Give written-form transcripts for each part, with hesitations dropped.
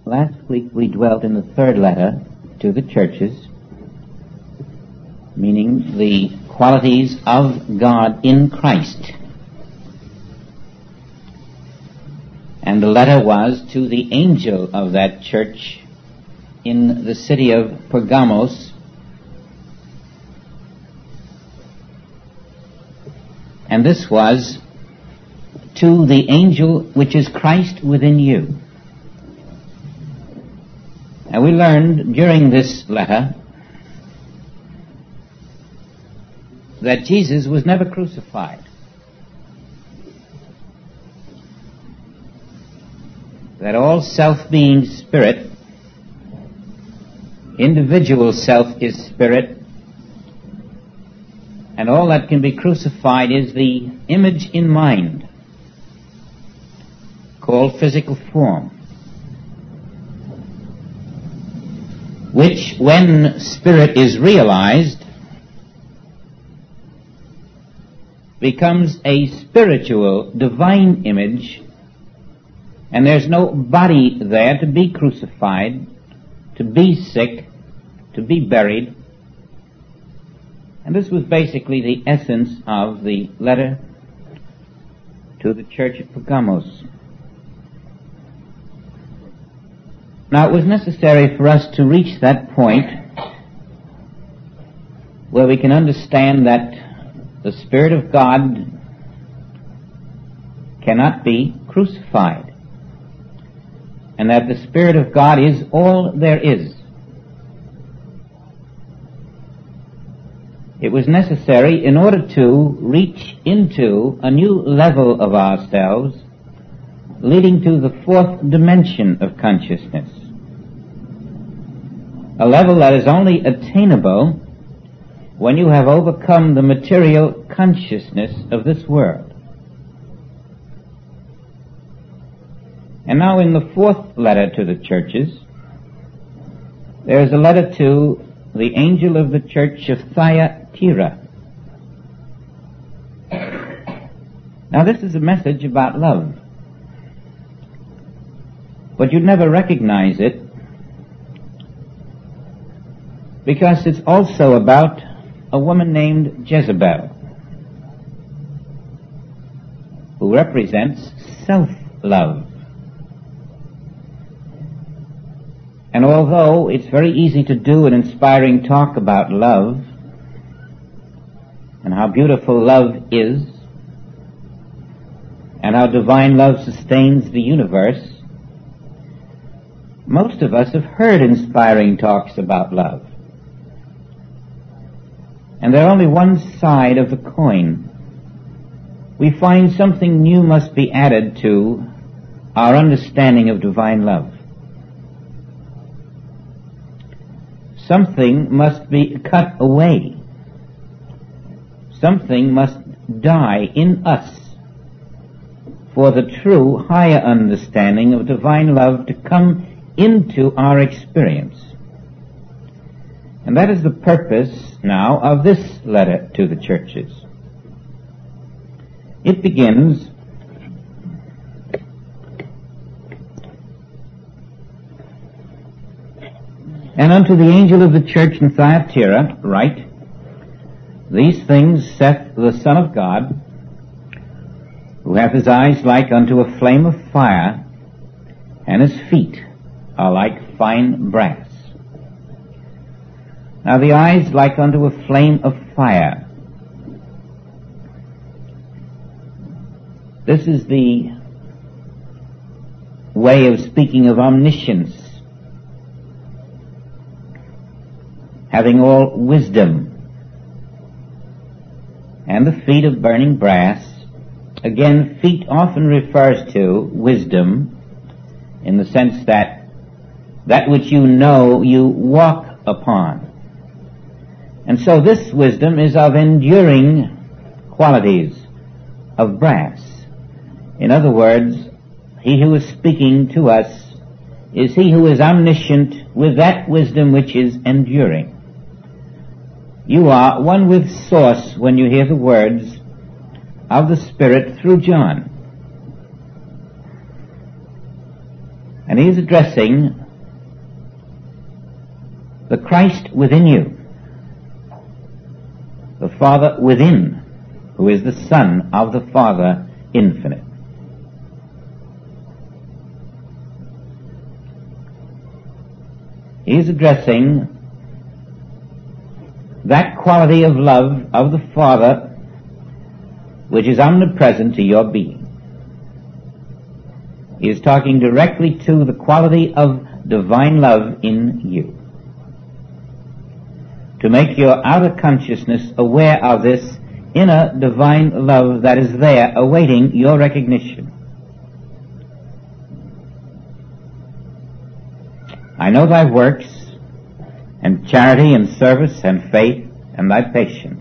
Last week we dwelt in the third letter to the churches, meaning the qualities of God in Christ. And the letter was to the angel of that church in the city of Pergamos. And this was to the angel which is Christ within you. And we learned during this letter that Jesus was never crucified. That all self being spirit, individual self is spirit, and all that can be crucified is the image in mind, called physical form, which, when spirit is realized, becomes a spiritual, divine image, and there's no body there to be crucified, to be sick, to be buried. And this was basically the essence of the letter to the church at Pergamos. Now, it was necessary for us to reach that point where we can understand that the Spirit of God cannot be crucified, and that the Spirit of God is all there is. It was necessary in order to reach into a new level of ourselves, leading to the fourth dimension of consciousness, a level that is only attainable when you have overcome the material consciousness of this world. And now in the fourth letter to the churches, there is a letter to the angel of the church of Thyatira. Now this is a message about love, but you'd never recognize it because it's also about a woman named Jezebel, who represents self-love. And although it's very easy to do an inspiring talk about love and how beautiful love is and how divine love sustains the universe, most of us have heard inspiring talks about love. And they're only one side of the coin. We find something new must be added to our understanding of divine love. Something must be cut away. Something must die in us for the true higher understanding of divine love to come into our experience. And that is the purpose now of this letter to the churches. It begins, "And unto the angel of the church in Thyatira write, These things saith the Son of God, who hath his eyes like unto a flame of fire, and his feet are like fine brass." Now the eyes like unto a flame of fire. This is the way of speaking of omniscience, having all wisdom. And the feet of burning brass. Again, feet often refers to wisdom in the sense that which you know you walk upon. And so this wisdom is of enduring qualities of brass. In other words, he who is speaking to us is he who is omniscient with that wisdom which is enduring. You are one with source when you hear the words of the Spirit through John. And he is addressing the Christ within you, the Father within, who is the Son of the Father infinite. He is addressing that quality of love of the Father which is omnipresent to your being. He is talking directly to the quality of divine love in you, to make your outer consciousness aware of this inner divine love that is there awaiting your recognition. I know thy works, and charity, and service, and faith, and thy patience,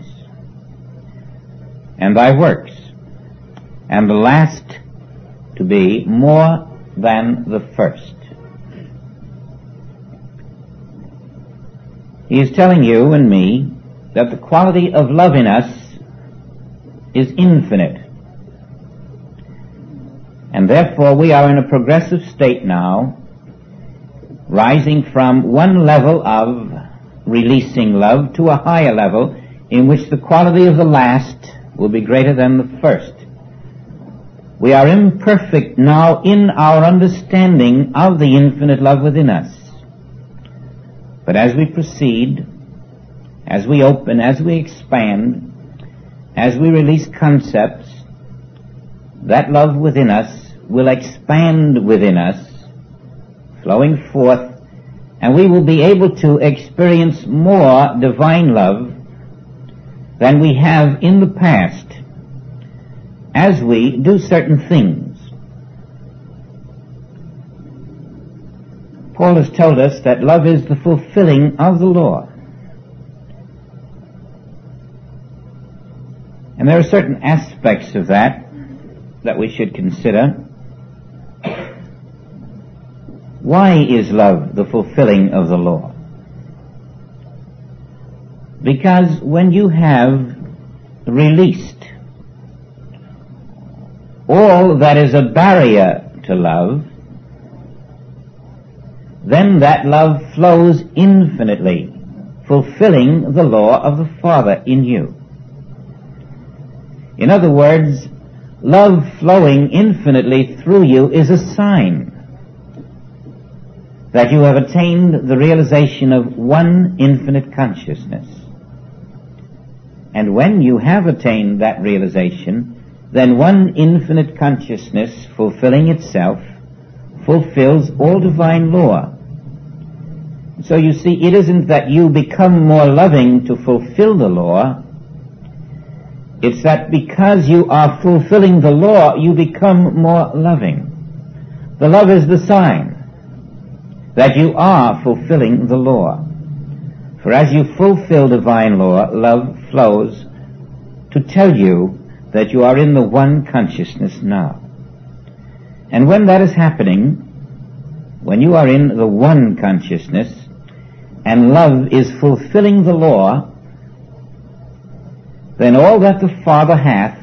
and thy works, and the last to be more than the first. He is telling you and me that the quality of love in us is infinite, and therefore we are in a progressive state now, rising from one level of releasing love to a higher level in which the quality of the last will be greater than the first. We are imperfect now in our understanding of the infinite love within us. But as we proceed, as we open, as we expand, as we release concepts, that love within us will expand within us, flowing forth, and we will be able to experience more divine love than we have in the past as we do certain things. Paul has told us that love is the fulfilling of the law. And there are certain aspects of that we should consider. Why is love the fulfilling of the law? Because when you have released all that is a barrier to love, then that love flows infinitely, fulfilling the law of the Father in you. In other words, love flowing infinitely through you is a sign that you have attained the realization of one infinite consciousness. And when you have attained that realization, then one infinite consciousness fulfilling itself fulfills all divine law. So you see, it isn't that you become more loving to fulfill the law. It's that because you are fulfilling the law, you become more loving. The love is the sign that you are fulfilling the law. For as you fulfill divine law, love flows to tell you that you are in the one consciousness now. And when that is happening, when you are in the one consciousness, and love is fulfilling the law, then all that the Father hath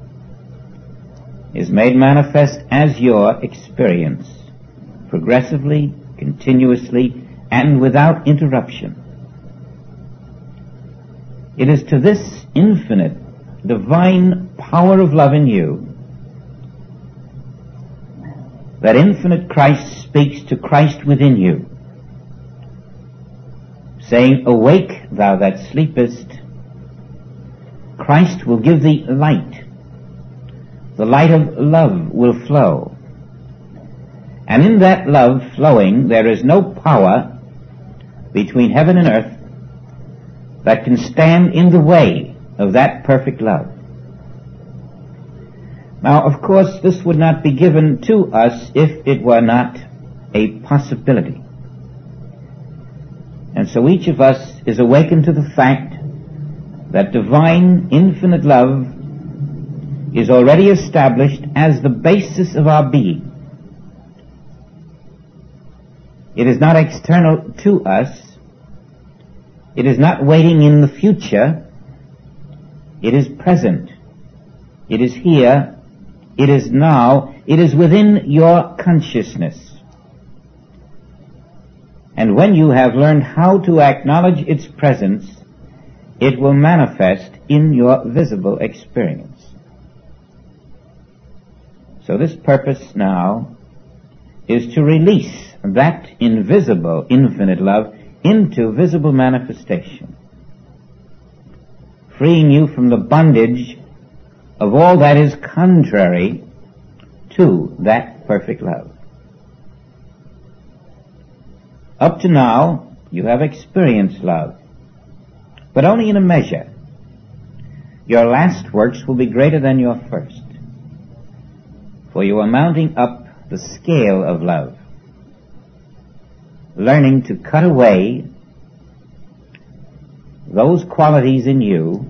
is made manifest as your experience, progressively, continuously, and without interruption. It is to this infinite, divine power of love in you that infinite Christ speaks to Christ within you, saying, "Awake, thou that sleepest." Christ will give thee light. The light of love will flow. And in that love flowing, there is no power between heaven and earth that can stand in the way of that perfect love. Now, of course, this would not be given to us if it were not a possibility. And so each of us is awakened to the fact that divine, infinite love is already established as the basis of our being. It is not external to us. It is not waiting in the future. It is present. It is here. It is now. It is within your consciousness. And when you have learned how to acknowledge its presence, it will manifest in your visible experience. So this purpose now is to release that invisible, infinite love into visible manifestation, freeing you from the bondage of all that is contrary to that perfect love. Up to now, you have experienced love, but only in a measure. Your last works will be greater than your first, for you are mounting up the scale of love, learning to cut away those qualities in you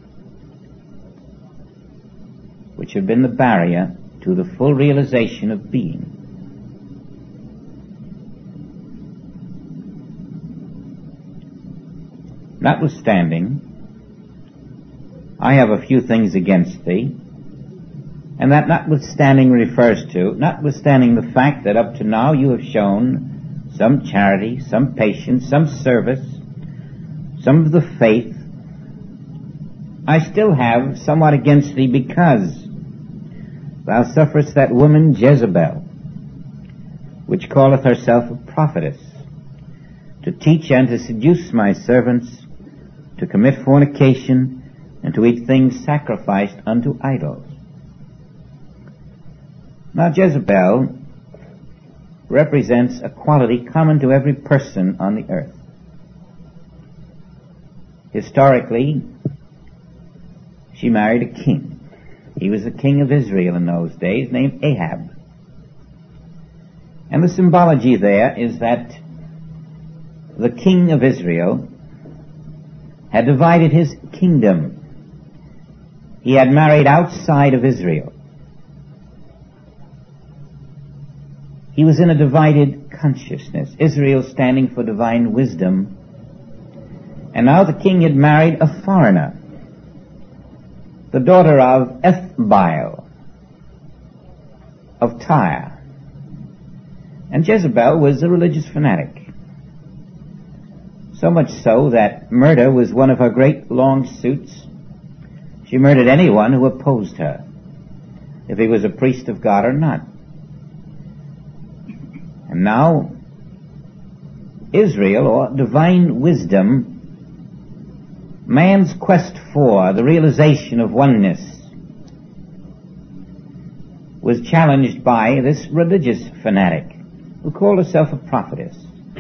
which have been the barrier to the full realization of being. Notwithstanding, I have a few things against thee, and that notwithstanding refers to, notwithstanding the fact that up to now you have shown some charity, some patience, some service, some of the faith, I still have somewhat against thee, because thou sufferest that woman Jezebel, which calleth herself a prophetess, to teach and to seduce my servants to commit fornication and to eat things sacrificed unto idols. Now Jezebel represents a quality common to every person on the earth. Historically, she married a king. He was the king of Israel in those days, named Ahab. And the symbology there is that the king of Israel had divided his kingdom. He had married outside of Israel. He was in a divided consciousness, Israel standing for divine wisdom. And now the king had married a foreigner, the daughter of Ethbaal of Tyre. And Jezebel was a religious fanatic. So much so that murder was one of her great long suits. She murdered anyone who opposed her, if he was a priest of God or not. And now, Israel, or divine wisdom, man's quest for the realization of oneness, was challenged by this religious fanatic who called herself a prophetess.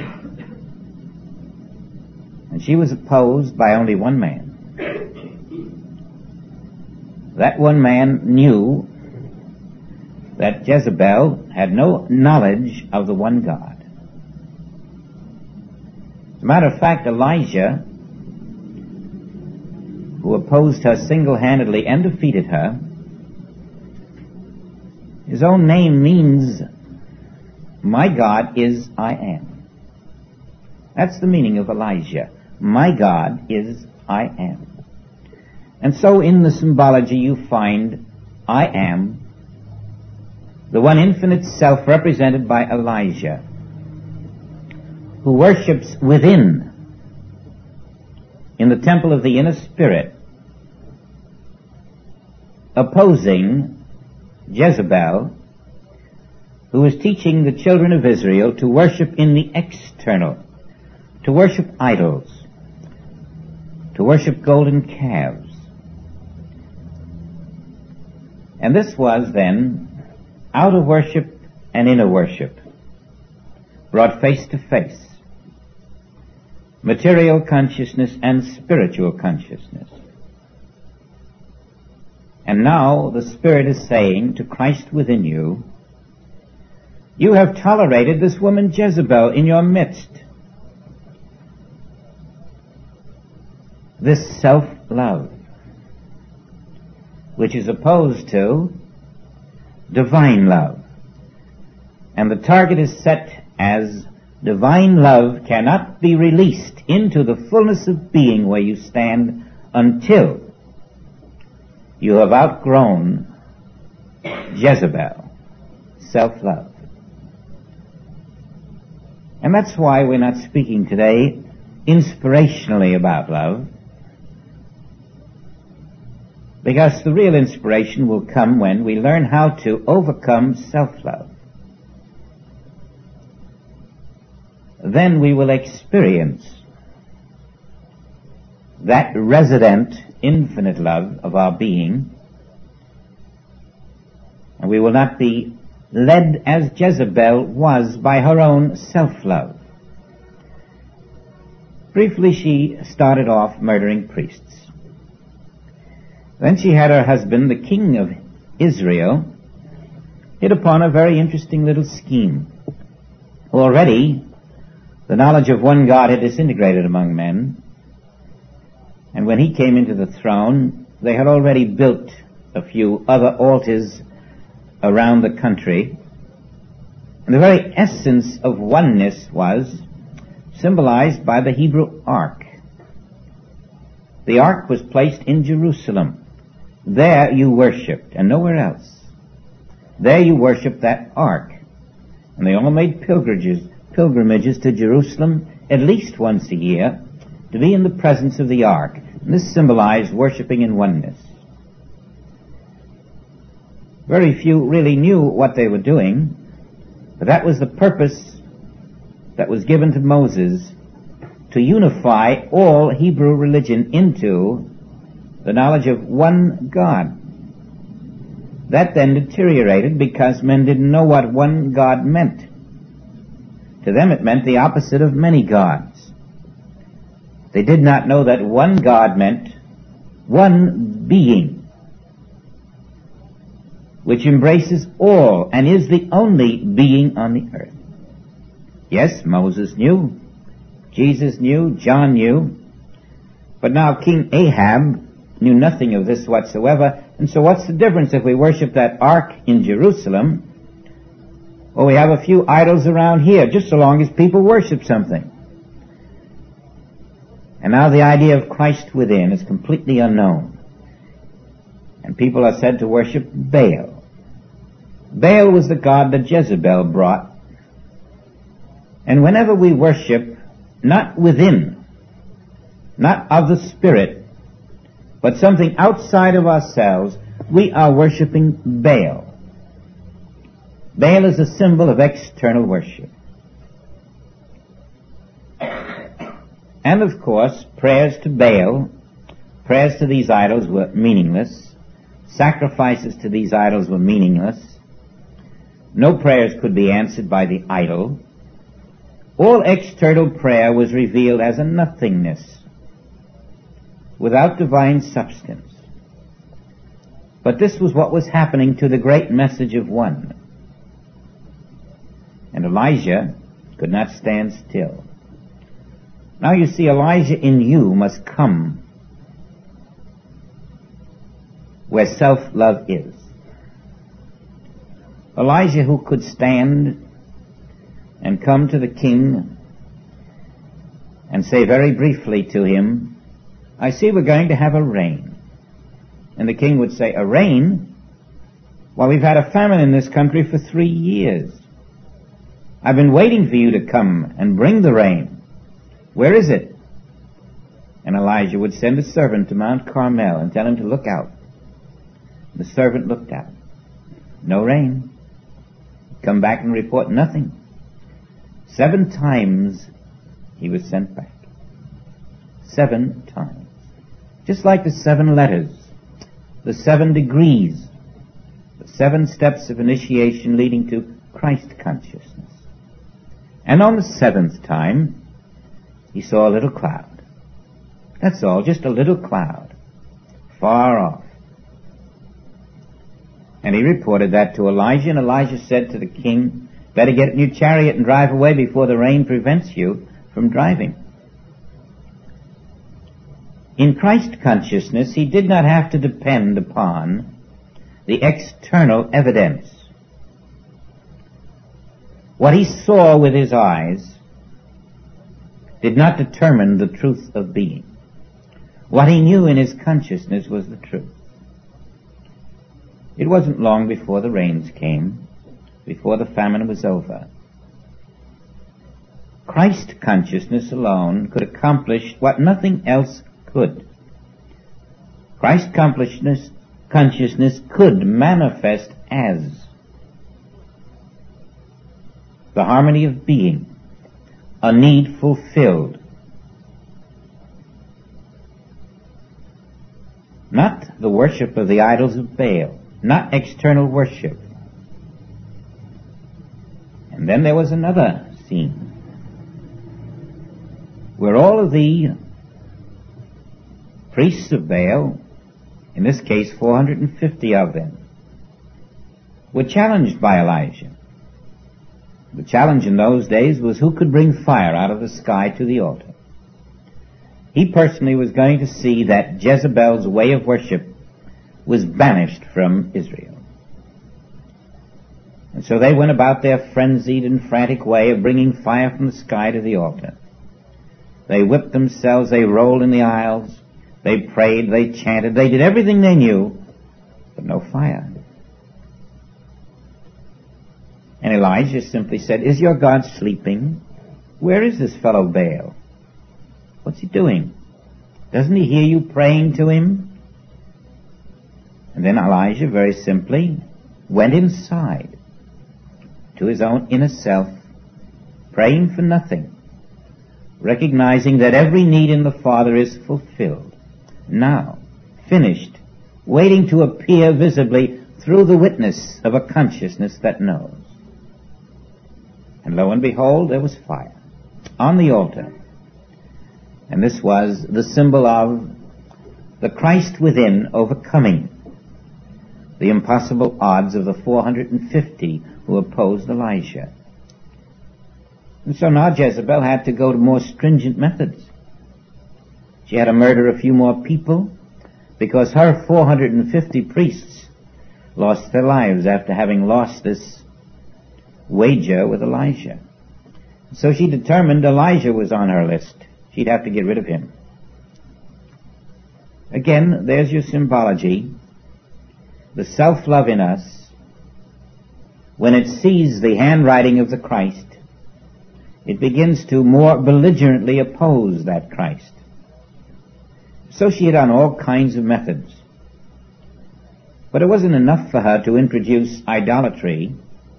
And she was opposed by only one man. That one man knew that Jezebel had no knowledge of the one God. As a matter of fact, Elijah, who opposed her single-handedly and defeated her, his own name means, my God is I am. That's the meaning of Elijah. My God is I am. And so in the symbology you find I am, the one infinite self represented by Elijah, who worships within, in the temple of the inner spirit, opposing Jezebel, who is teaching the children of Israel to worship in the external, to worship idols, to worship golden calves. And this was then outer worship and inner worship, brought face to face, material consciousness and spiritual consciousness. And now the Spirit is saying to Christ within you, you have tolerated this woman Jezebel in your midst. This self-love, which is opposed to divine love. And the target is set as divine love cannot be released into the fullness of being where you stand until you have outgrown Jezebel, self-love. And that's why we're not speaking today inspirationally about love, because the real inspiration will come when we learn how to overcome self-love. Then we will experience that resident, infinite love of our being, and we will not be led as Jezebel was by her own self-love. Briefly, she started off murdering priests. Then she had her husband, the king of Israel, hit upon a very interesting little scheme. Already, the knowledge of one God had disintegrated among men, and when he came into the throne, they had already built a few other altars around the country. And the very essence of oneness was symbolized by the Hebrew ark. The ark was placed in Jerusalem. There you worshipped, and nowhere else. There you worshipped that ark. And they all made pilgrimages to Jerusalem at least once a year to be in the presence of the ark. And this symbolized worshiping in oneness. Very few really knew what they were doing, but that was the purpose that was given to Moses, to unify all Hebrew religion into the knowledge of one God. That then deteriorated because men didn't know what one God meant. To them it meant the opposite of many gods. They did not know that one God meant one being, which embraces all and is the only being on the earth. Yes, Moses knew, Jesus knew, John knew, but now King Ahab knew nothing of this whatsoever. And so what's the difference if we worship that ark in Jerusalem, or we have a few idols around here, just so long as people worship something? And now the idea of Christ within is completely unknown. And people are said to worship Baal. Baal was the god that Jezebel brought. And whenever we worship, not within, not of the Spirit, but something outside of ourselves, we are worshiping Baal. Baal is a symbol of external worship. And of course, prayers to Baal, prayers to these idols were meaningless. Sacrifices to these idols were meaningless. No prayers could be answered by the idol. All external prayer was revealed as a nothingness, without divine substance. But this was what was happening to the great message of one. And Elijah could not stand still. Now you see, Elijah in you must come where self-love is. Elijah, who could stand and come to the king and say very briefly to him, I see we're going to have a rain. And the king would say, a rain? Well, we've had a famine in this country for 3 years. I've been waiting for you to come and bring the rain. Where is it? And Elijah would send a servant to Mount Carmel and tell him to look out. The servant looked out. No rain. Come back and report nothing. 7 times he was sent back. 7 times. Just like the 7 letters, the 7 degrees, the 7 steps of initiation leading to Christ consciousness. And on the 7th time, he saw a little cloud. That's all, just a little cloud, far off. And he reported that to Elijah, and Elijah said to the king, better get in your chariot and drive away before the rain prevents you from driving. In Christ consciousness, he did not have to depend upon the external evidence. What he saw with his eyes did not determine the truth of being. What he knew in his consciousness was the truth. It wasn't long before the rains came, before the famine was over. Christ consciousness alone could accomplish what nothing else could. Christ consciousness could manifest as the harmony of being, a need fulfilled. Not the worship of the idols of Baal, not external worship. And then there was another scene where all of the priests of Baal, in this case 450 of them, were challenged by Elijah. The challenge in those days was who could bring fire out of the sky to the altar. He personally was going to see that Jezebel's way of worship was banished from Israel. And so they went about their frenzied and frantic way of bringing fire from the sky to the altar. They whipped themselves, they rolled in the aisles, they prayed, they chanted, they did everything they knew, but no fire. And Elijah simply said, "Is your God sleeping? Where is this fellow Baal? What's he doing? Doesn't he hear you praying to him?" And then Elijah very simply went inside to his own inner self, praying for nothing, recognizing that every need in the Father is fulfilled, now, finished, waiting to appear visibly through the witness of a consciousness that knows. And lo and behold, there was fire on the altar. And this was the symbol of the Christ within overcoming the impossible odds of the 450 who opposed Elijah. And so now Jezebel had to go to more stringent methods. She had to murder a few more people because her 450 priests lost their lives after having lost this wager with Elijah. So she determined Elijah was on her list. She'd have to get rid of him. Again, there's your symbology. The self-love in us, when it sees the handwriting of the Christ, it begins to more belligerently oppose that Christ. So she had on all kinds of methods. But it wasn't enough for her to introduce idolatry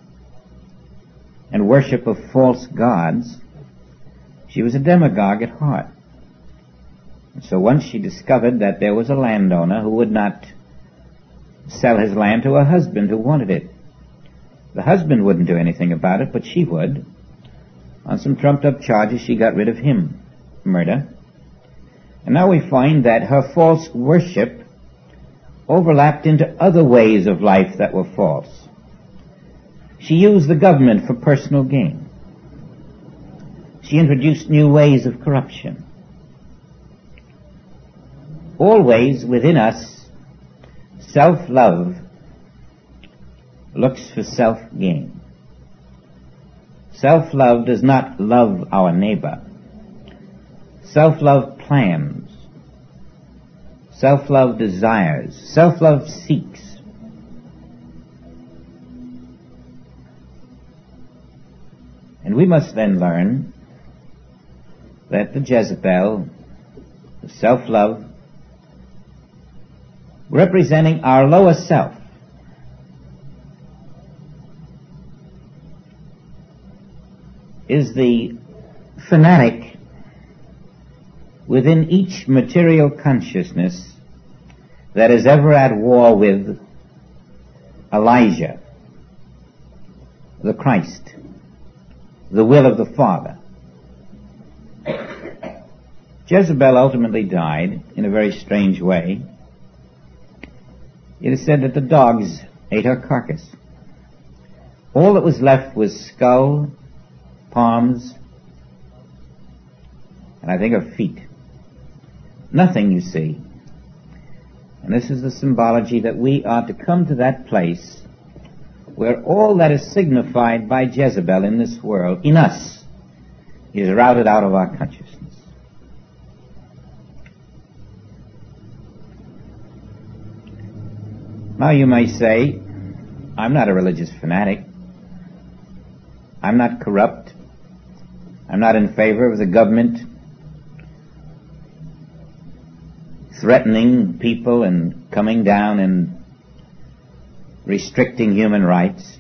and worship of false gods. She was a demagogue at heart. And so once she discovered that there was a landowner who would not sell his land to a husband who wanted it. The husband wouldn't do anything about it, but she would. On some trumped-up charges, she got rid of him. Murder. And now we find that her false worship overlapped into other ways of life that were false. She used the government for personal gain. She introduced new ways of corruption. Always within us, self-love looks for self-gain. Self-love does not love our neighbor. Self-love plans. Self-love desires. Self-love seeks. And we must then learn that the Jezebel, the self-love, representing our lower self, is the fanatic within each material consciousness that is ever at war with Elijah, the Christ, the will of the Father. Jezebel ultimately died in a very strange way. It is said that the dogs ate her carcass. All that was left was skull, palms, and I think her feet. Nothing, you see. And this is the symbology that we are to come to that place where all that is signified by Jezebel in this world, in us, is routed out of our consciousness. Now you may say, I'm not a religious fanatic. I'm not corrupt. I'm not in favor of the government threatening people and coming down and restricting human rights.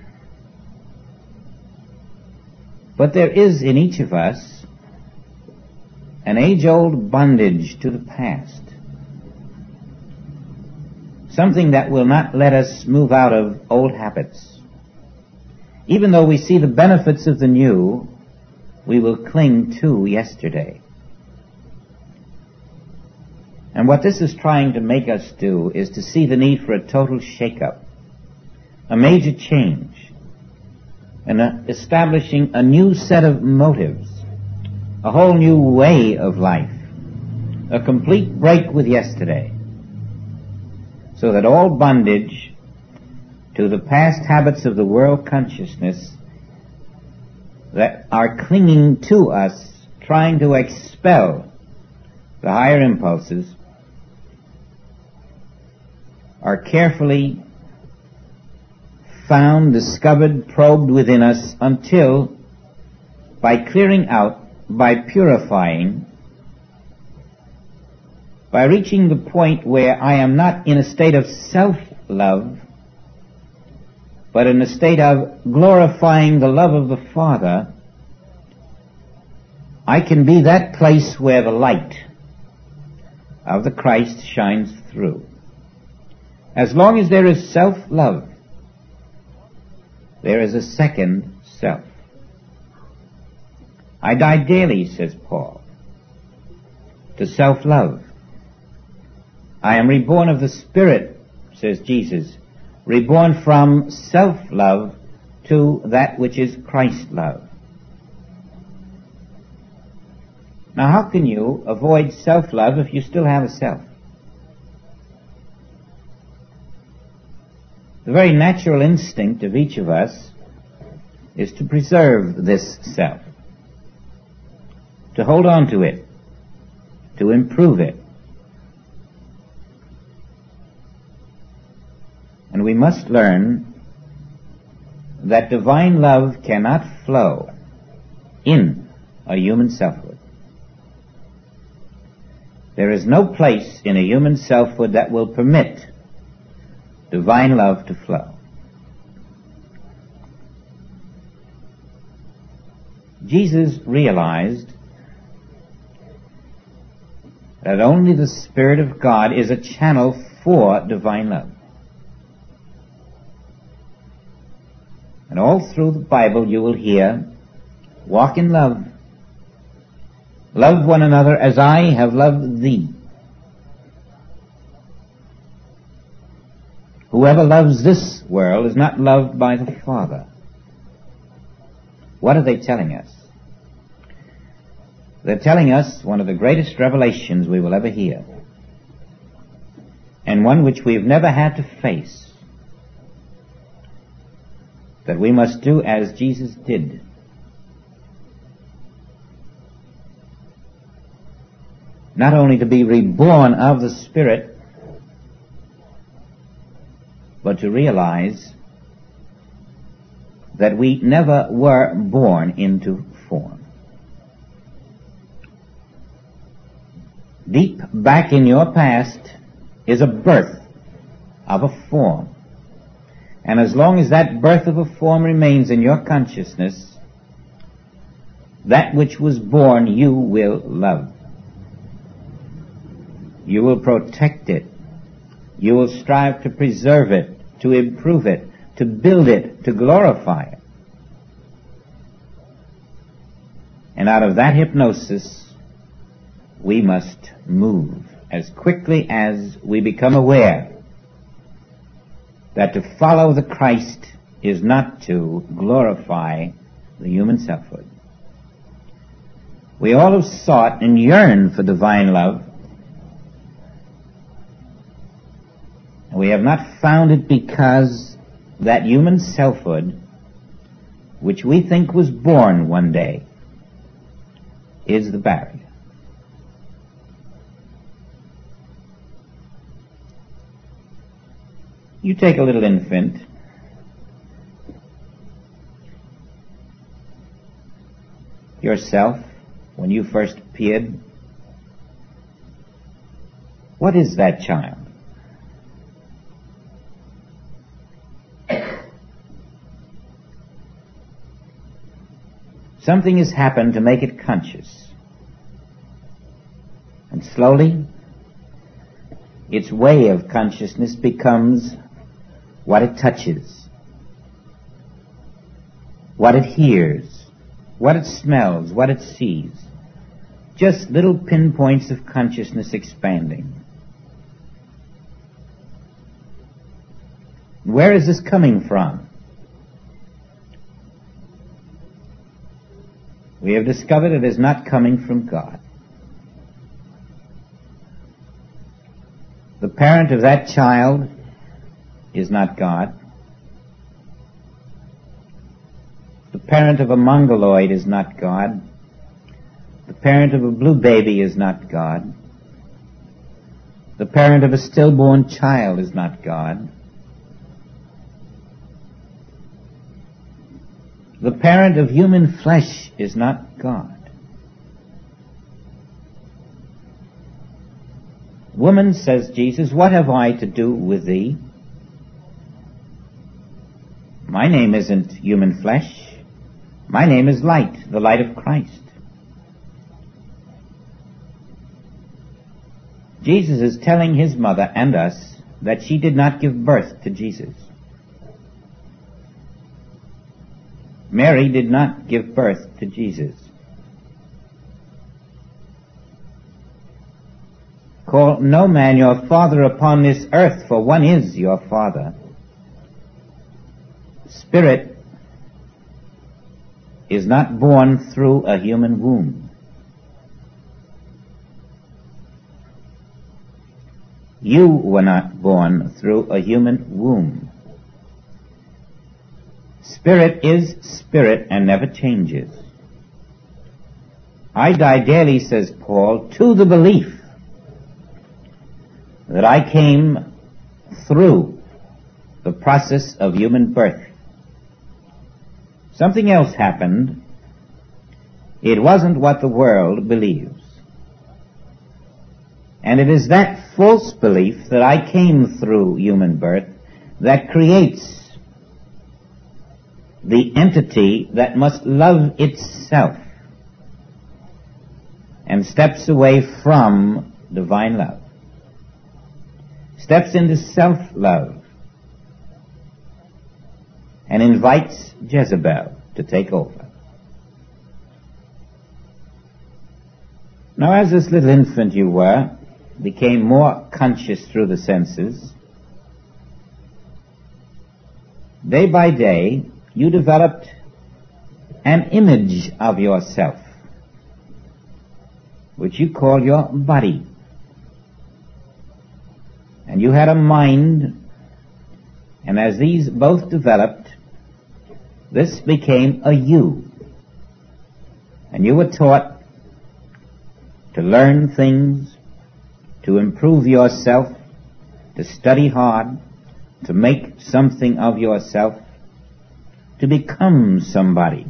But there is in each of us an age-old bondage to the past, something that will not let us move out of old habits. Even though we see the benefits of the new, we will cling to yesterday. And what this is trying to make us do is to see the need for a total shake-up, a major change, and establishing a new set of motives, a whole new way of life, a complete break with yesterday, so that all bondage to the past habits of the world consciousness that are clinging to us, trying to expel the higher impulses, are carefully found, discovered, probed within us until, by clearing out, by purifying, by reaching the point where I am not in a state of self-love, but in a state of glorifying the love of the Father, I can be that place where the light of the Christ shines through. As long as there is self-love, there is a second self. I die daily, says Paul, to self-love. I am reborn of the Spirit, says Jesus, reborn from self-love to that which is Christ-love. Now, how can you avoid self-love if you still have a self? The very natural instinct of each of us is to preserve this self, to hold on to it, to improve it. And we must learn that divine love cannot flow in a human selfhood. There is no place in a human selfhood that will permit divine love to flow. Jesus realized that only the Spirit of God is a channel for divine love. And all through the Bible you will hear, walk in love. Love one another as I have loved thee. Whoever loves this world is not loved by the Father. What are they telling us? They're telling us one of the greatest revelations we will ever hear, and one which we've never had to face, that we must do as Jesus did. Not only to be reborn of the Spirit, but to realize that we never were born into form. Deep back in your past is a birth of a form. And as long as that birth of a form remains in your consciousness, that which was born you will love. You will protect it. You will strive to preserve it, to improve it, to build it, to glorify it. And out of that hypnosis, we must move as quickly as we become aware that to follow the Christ is not to glorify the human selfhood. We all have sought and yearned for divine love. We have not found it because that human selfhood, which we think was born one day, is the barrier. You take a little infant, yourself when you first appeared? What is that child? Something has happened to make it conscious. And slowly, its way of consciousness becomes what it touches, what it hears, what it smells, what it sees. Just little pinpoints of consciousness expanding. Where is this coming from? We have discovered it is not coming from God. The parent of that child is not God. The parent of a mongoloid is not God. The parent of a blue baby is not God. The parent of a stillborn child is not God. The parent of human flesh is not God. Woman, says Jesus, what have I to do with thee? My name isn't human flesh. My name is light, the light of Christ. Jesus is telling his mother and us that she did not give birth to Jesus. Mary did not give birth to Jesus. Call no man your father upon this earth, for one is your father. Spirit is not born through a human womb. You were not born through a human womb. Spirit is spirit and never changes. I die daily, says Paul, to the belief that I came through the process of human birth. Something else happened. It wasn't what the world believes. And it is that false belief that I came through human birth that creates the entity that must love itself and steps away from divine love, steps into self-love, and invites Jezebel to take over. Now, as this little infant you were became more conscious through the senses, day by day you developed an image of yourself, which you call your body. And you had a mind, and as these both developed, this became a you. And you were taught to learn things, to improve yourself, to study hard, to make something of yourself, to become somebody.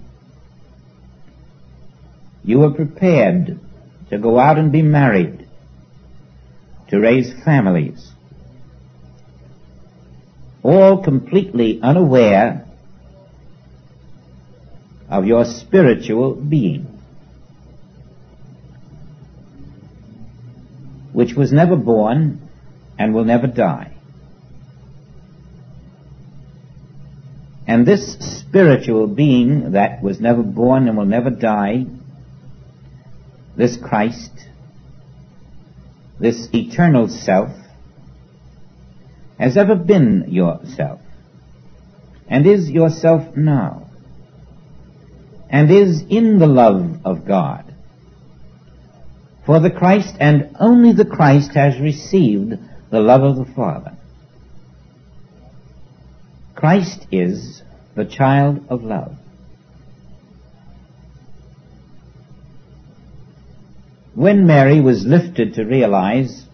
You were prepared to go out and be married, to raise families, all completely unaware of your spiritual being, which was never born and will never die. And this spiritual being that was never born and will never die, this Christ, this eternal self, has ever been yourself, and is yourself now, and is in the love of God. For the Christ, and only the Christ, has received the love of the Father. Christ is the child of love. When Mary was lifted to realize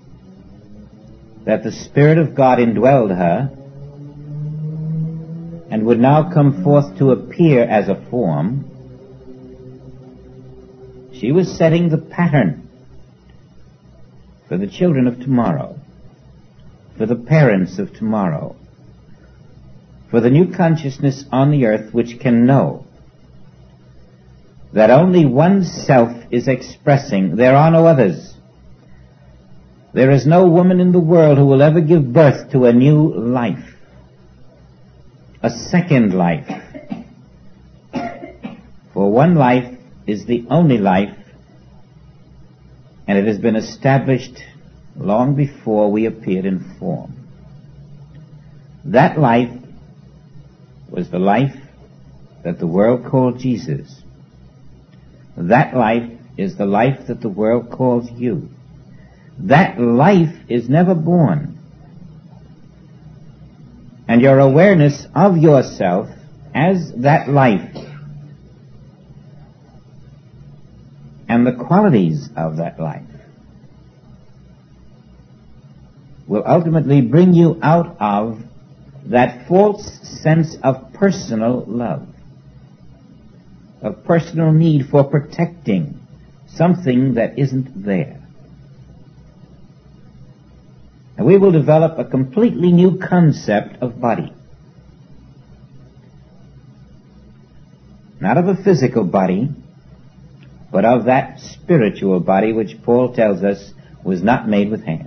that the Spirit of God indwelled her, and would now come forth to appear as a form, she was setting the pattern for the children of tomorrow, for the parents of tomorrow, for the new consciousness on the earth which can know that only one self is expressing, there are no others. There is no woman in the world who will ever give birth to a new life, a second life. For one life is the only life, and it has been established long before we appeared in form. That life was the life that the world called Jesus. That life is the life that the world calls you. That life is never born. And your awareness of yourself as that life and the qualities of that life will ultimately bring you out of that false sense of personal love, of personal need for protecting something that isn't there. And we will develop a completely new concept of body. Not of a physical body, but of that spiritual body which Paul tells us was not made with hands.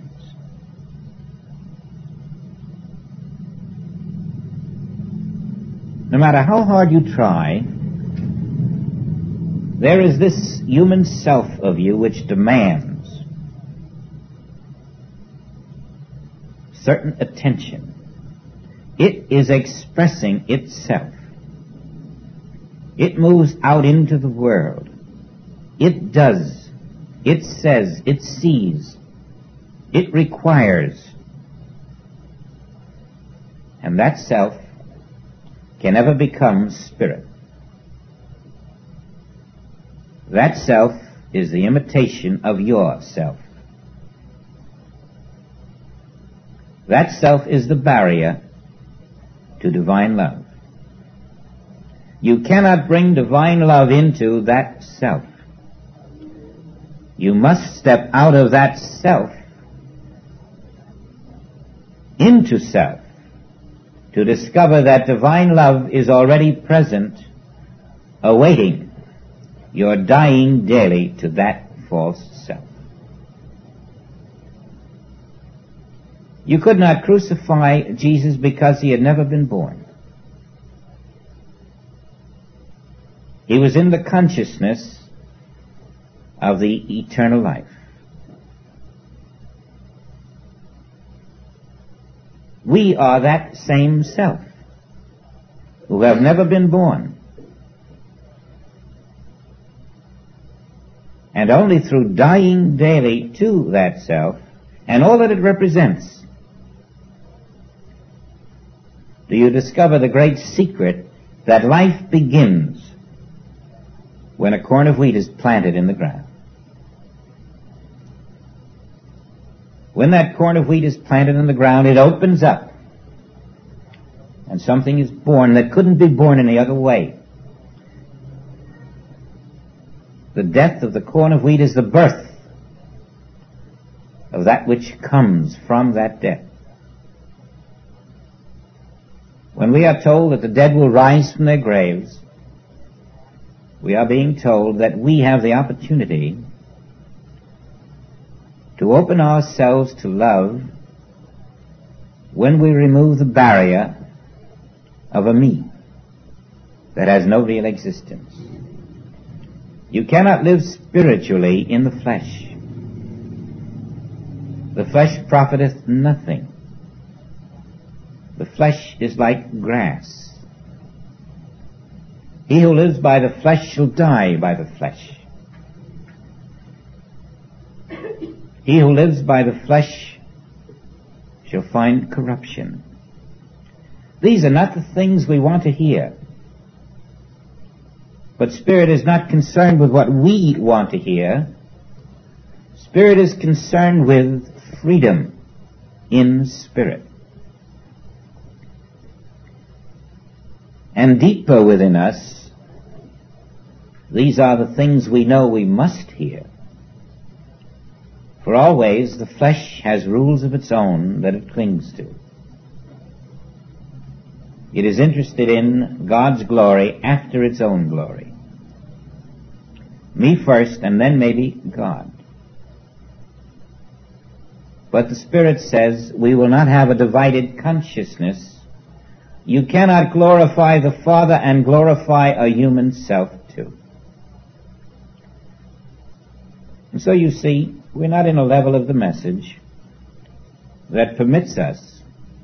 No matter how hard you try, there is this human self of you which demands certain attention. It is expressing itself. It moves out into the world. It does. It says. It sees. It requires. And that self can never become spirit. That self is the imitation of your self. That self is the barrier to divine love. You cannot bring divine love into that self. You must step out of that self into self to discover that divine love is already present, awaiting your dying daily to that false self. You could not crucify Jesus because he had never been born. He was in the consciousness of the eternal life. We are that same self who have never been born. And only through dying daily to that self and all that it represents do you discover the great secret that life begins when a corn of wheat is planted in the ground. When that corn of wheat is planted in the ground, it opens up, and something is born that couldn't be born any other way. The death of the corn of wheat is the birth of that which comes from that death. When we are told that the dead will rise from their graves, we are being told that we have the opportunity to open ourselves to love when we remove the barrier of a me that has no real existence. You cannot live spiritually in the flesh. The flesh profiteth nothing. The flesh is like grass. He who lives by the flesh shall die by the flesh. He who lives by the flesh shall find corruption. These are not the things we want to hear. But Spirit is not concerned with what we want to hear. Spirit is concerned with freedom in spirit. and deeper within us, these are the things we know we must hear. For always the flesh has rules of its own that it clings to. It is interested in God's glory after its own glory. Me first, and then maybe God. But the Spirit says we will not have a divided consciousness. You cannot glorify the Father and glorify a human self too. And so you see, we're not in a level of the message that permits us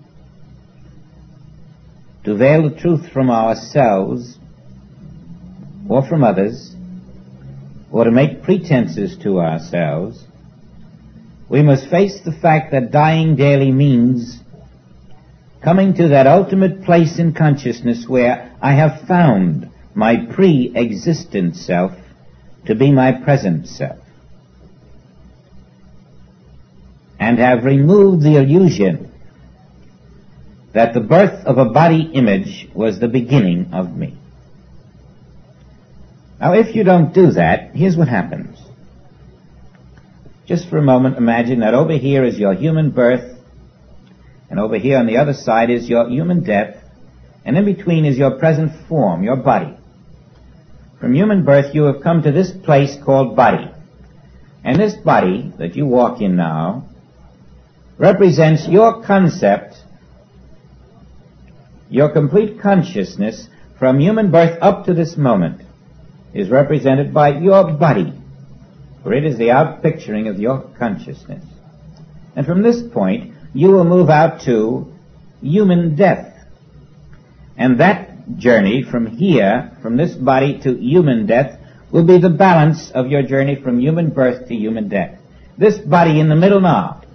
to veil the truth from ourselves or from others, or to make pretenses to ourselves. We must face the fact that dying daily means coming to that ultimate place in consciousness where I have found my pre-existent self to be my present self, and have removed the illusion that the birth of a body image was the beginning of me. Now, if you don't do that, here's what happens. Just for a moment, imagine that over here is your human birth, and over here on the other side is your human death, and in between is your present form, your body. From human birth, you have come to this place called body. And this body that you walk in now represents your concept, your complete consciousness from human birth up to this moment is represented by your body, for it is the outpicturing of your consciousness. And from this point, you will move out to human death. And that journey from here, from this body to human death, will be the balance of your journey from human birth to human death. This body in the middle now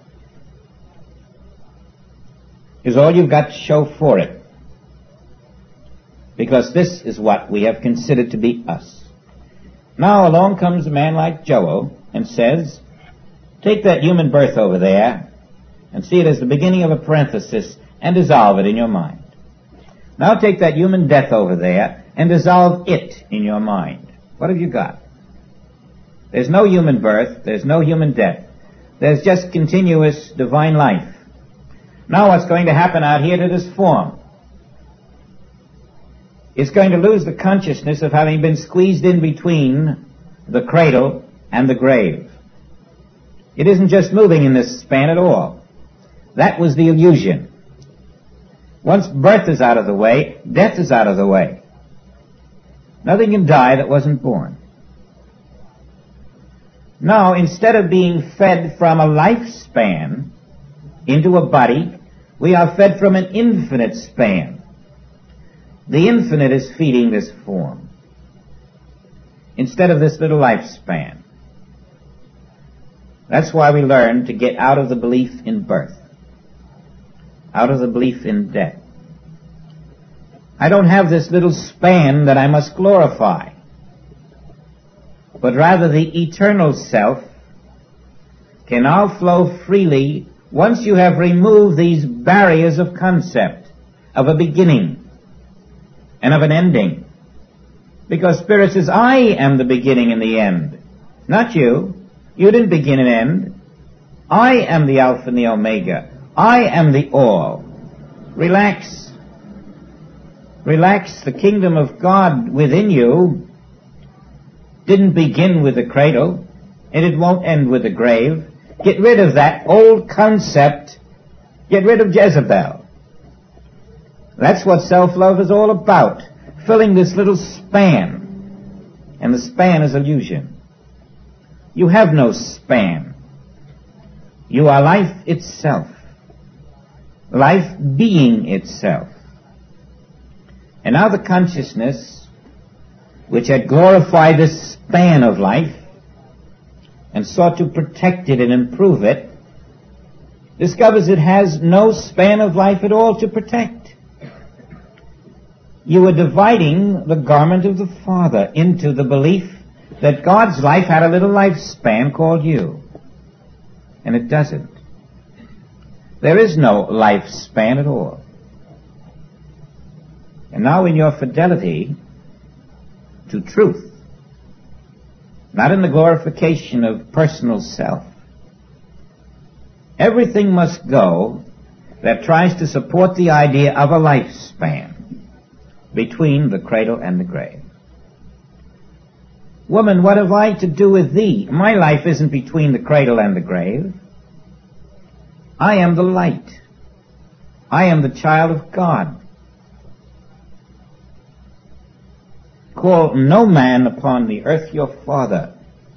is all you've got to show for it, because this is what we have considered to be us. Now along comes a man like Joel and says, take that human birth over there and see it as the beginning of a parenthesis and dissolve it in your mind. Now take that human death over there and dissolve it in your mind. What have you got? There's no human birth, there's no human death. There's just continuous divine life. Now what's going to happen out here to this form? It's going to lose the consciousness of having been squeezed in between the cradle and the grave. It isn't just moving in this span at all. That was the illusion. Once birth is out of the way, death is out of the way. Nothing can die that wasn't born. Now, instead of being fed from a lifespan into a body, we are fed from an infinite span. The infinite is feeding this form instead of this little lifespan. That's why we learn to get out of the belief in birth, out of the belief in death. I don't have this little span that I must glorify, but rather the eternal self can now flow freely once you have removed these barriers of concept, of a beginning and of an ending. Because Spirit says, I am the beginning and the end. Not you. You didn't begin and end. I am the Alpha and the Omega. I am the all. Relax. Relax. The kingdom of God within you didn't begin with the cradle, and it won't end with the grave. Get rid of that old concept. Get rid of Jezebel. That's what self-love is all about, filling this little span. And the span is illusion. You have no span. You are life itself. Life being itself. And now the consciousness, which had glorified this span of life and sought to protect it and improve it, discovers it has no span of life at all to protect. You were dividing the garment of the Father into the belief that God's life had a little lifespan called you. And it doesn't. There is no lifespan at all. And now in your fidelity to truth, not in the glorification of personal self, everything must go that tries to support the idea of a lifespan between the cradle and the grave. Woman, what have I to do with thee? My life isn't between the cradle and the grave. I am the light. I am the child of God. Call no man upon the earth your father.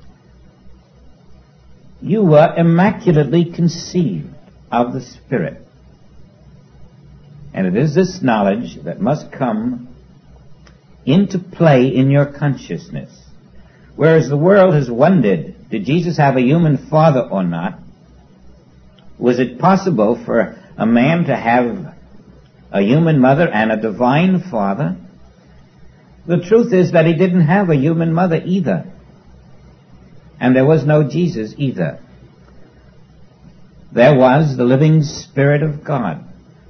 You were immaculately conceived of the Spirit. And it is this knowledge that must come into play in your consciousness. Whereas the world has wondered, did Jesus have a human father or not? Was it possible for a man to have a human mother and a divine father? The truth is that he didn't have a human mother either. And there was no Jesus either. There was the living Spirit of God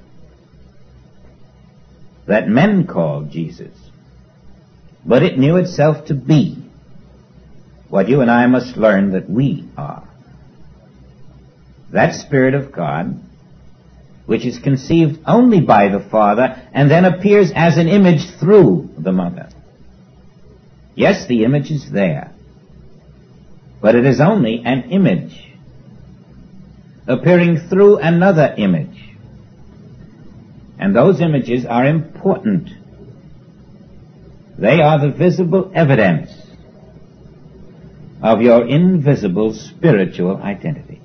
that men called Jesus. But it knew itself to be what you and I must learn that we are. That Spirit of God, which is conceived only by the Father and then appears as an image through the Mother. Yes, the image is there, but it is only an image appearing through another image. And those images are important. They are the visible evidence of your invisible spiritual identity.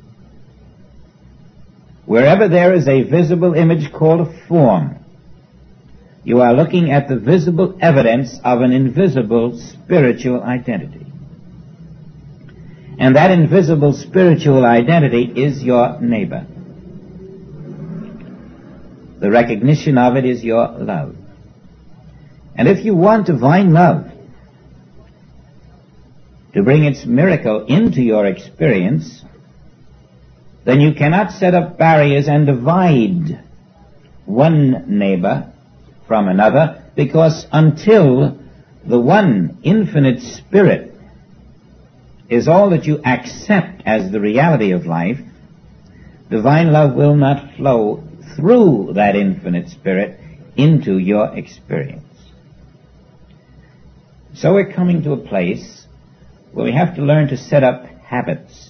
Wherever there is a visible image called a form, you are looking at the visible evidence of an invisible spiritual identity. And that invisible spiritual identity is your neighbor. The recognition of it is your love. And if you want divine love to bring its miracle into your experience, then you cannot set up barriers and divide one neighbor from another, because until the one infinite Spirit is all that you accept as the reality of life, divine love will not flow through that infinite Spirit into your experience. So we're coming to a place where we have to learn to set up habits.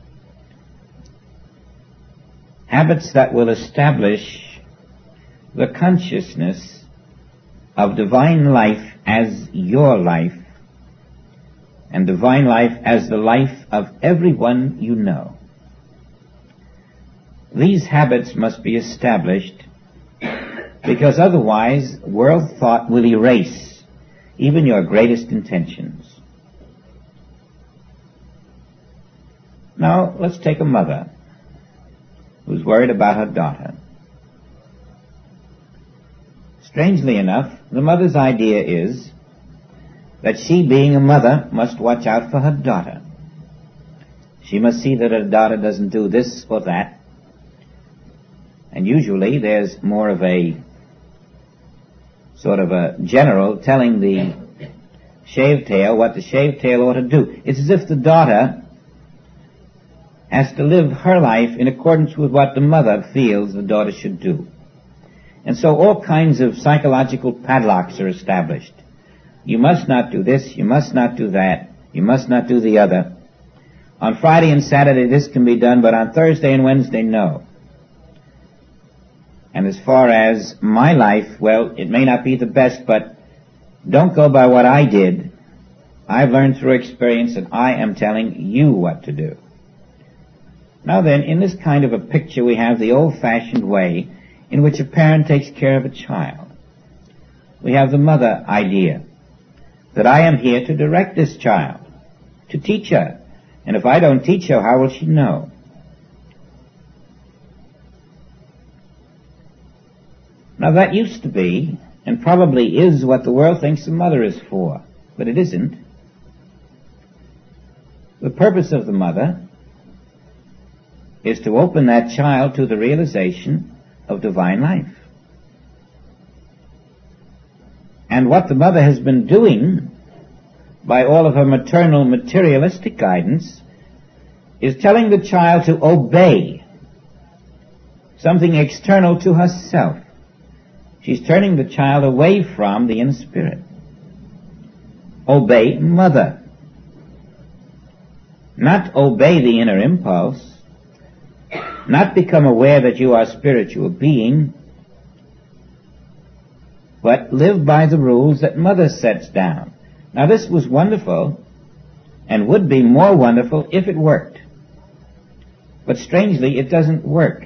Habits that will establish the consciousness of divine life as your life, and divine life as the life of everyone you know. These habits must be established, because otherwise world thought will erase even your greatest intentions. Now, let's take a mother who's worried about her daughter. Strangely enough, the mother's idea is that she, being a mother, must watch out for her daughter. She must see that her daughter doesn't do this or that. And usually there's more of a sort of a general telling the shaved tail what the shaved tail ought to do. It's as if the daughter has to live her life in accordance with what the mother feels the daughter should do. And so all kinds of psychological padlocks are established. You must not do this, you must not do that, you must not do the other. On Friday and Saturday this can be done, but on Thursday and Wednesday, no. And as far as my life, well, it may not be the best, but don't go by what I did. I've learned through experience, and I am telling you what to do. Now then, in this kind of a picture, we have the old-fashioned way in which a parent takes care of a child. We have the mother idea, that I am here to direct this child, to teach her. And if I don't teach her, how will she know? Now that used to be, and probably is, what the world thinks a mother is for, but it isn't. The purpose of the mother is to open that child to the realization of divine life. And what the mother has been doing by all of her maternal materialistic guidance is telling the child to obey something external to herself. She's turning the child away from the inner spirit. Obey mother. Not obey the inner impulse. Not become aware that you are a spiritual being, but live by the rules that mother sets down. Now this was wonderful, and would be more wonderful if it worked. But strangely, it doesn't work.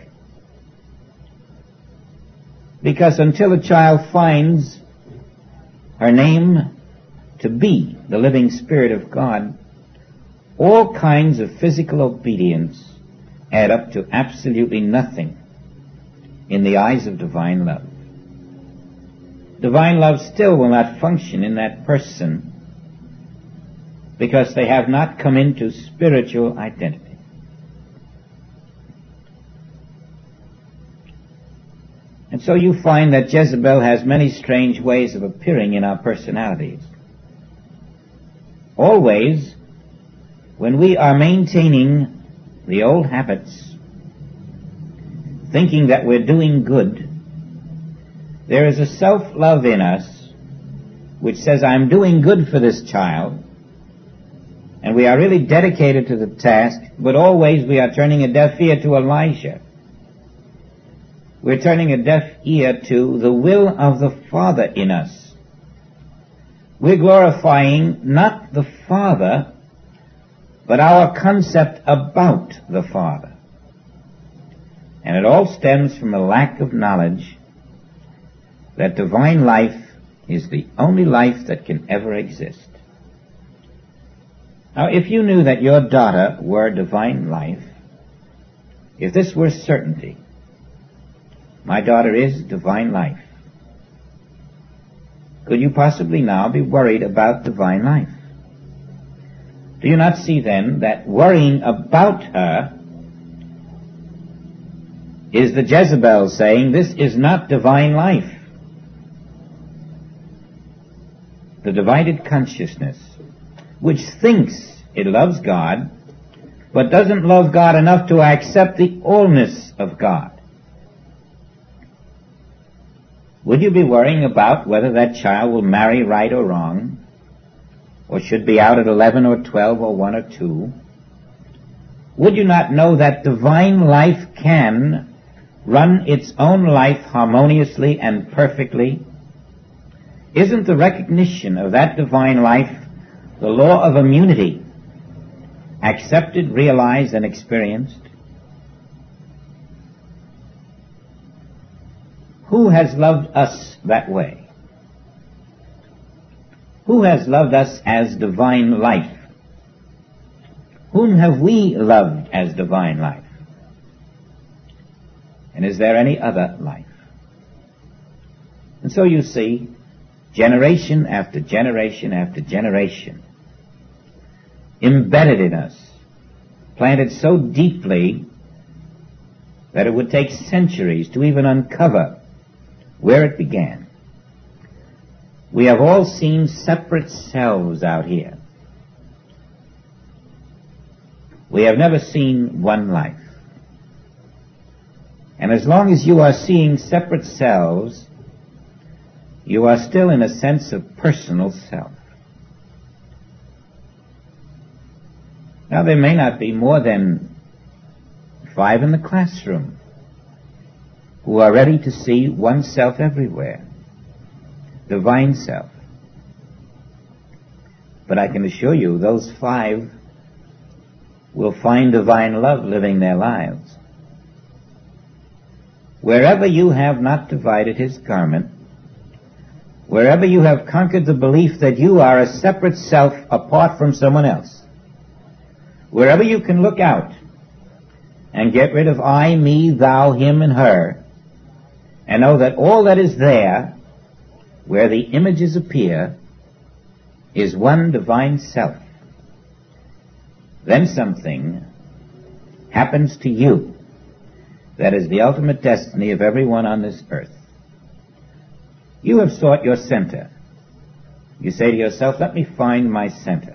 Because until a child finds her name to be the living Spirit of God, all kinds of physical obedience add up to absolutely nothing in the eyes of divine love. Divine love still will not function in that person because they have not come into spiritual identity. And so you find that Jezebel has many strange ways of appearing in our personalities. Always, when we are maintaining the old habits, thinking that we're doing good, there is a self-love in us which says, I'm doing good for this child, and we are really dedicated to the task, but always we are turning a deaf ear to Elijah. We're turning a deaf ear to the will of the Father in us. We're glorifying not the Father, but our concept about the Father. And it all stems from a lack of knowledge that divine life is the only life that can ever exist. Now, if you knew that your daughter were divine life, if this were certainty, my daughter is divine life, could you possibly now be worried about divine life? Do you not see then that worrying about her is the Jezebel saying, this is not divine life? The divided consciousness, which thinks it loves God, but doesn't love God enough to accept the allness of God. Would you be worrying about whether that child will marry right or wrong, or should be out at 11 or 12 or 1 or 2? Would you not know that divine life can run its own life harmoniously and perfectly? Isn't the recognition of that divine life the law of immunity, accepted, realized, and experienced? Who has loved us that way? Who has loved us as divine life? Whom have we loved as divine life? And is there any other life? And so you see, generation after generation after generation, embedded in us, planted so deeply that it would take centuries to even uncover where it began. We have all seen separate selves out here. We have never seen one life. And as long as you are seeing separate selves, you are still in a sense of personal self. Now, there may not be more than 5 in the classroom who are ready to see oneself everywhere, divine self. But I can assure you, those 5 will find divine love living their lives. Wherever you have not divided his garment, wherever you have conquered the belief that you are a separate self apart from someone else, wherever you can look out and get rid of I, me, thou, him, and her, and know that all that is there, where the images appear, is one divine self, then something happens to you that is the ultimate destiny of everyone on this earth. You have sought your center. You say to yourself, let me find my center.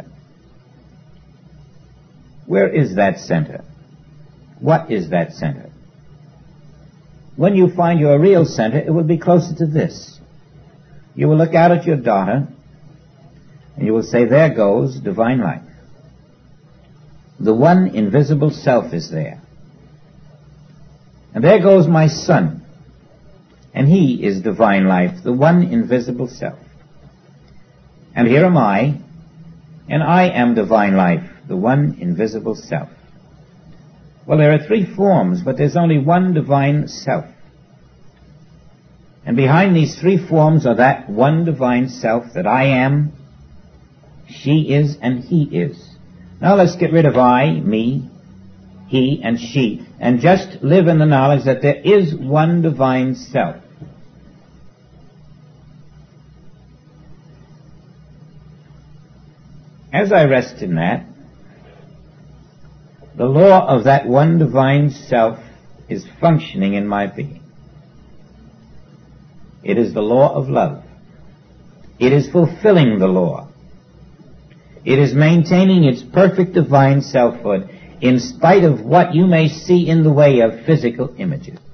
Where is that center? What is that center? When you find your real center, it will be closer to this. You will look out at your daughter, and you will say, there goes divine life. The one invisible self is there. And there goes my son, and he is divine life, the one invisible self. And here am I, and I am divine life, the one invisible self. Well, there are three forms, but there's only one divine self. And behind these three forms are that one divine self that I am, she is, and he is. Now let's get rid of I, me, he, and she, and just live in the knowledge that there is one divine self. As I rest in that, the law of that one divine self is functioning in my being. It is the law of love. It is fulfilling the law. It is maintaining its perfect divine selfhood in spite of what you may see in the way of physical images.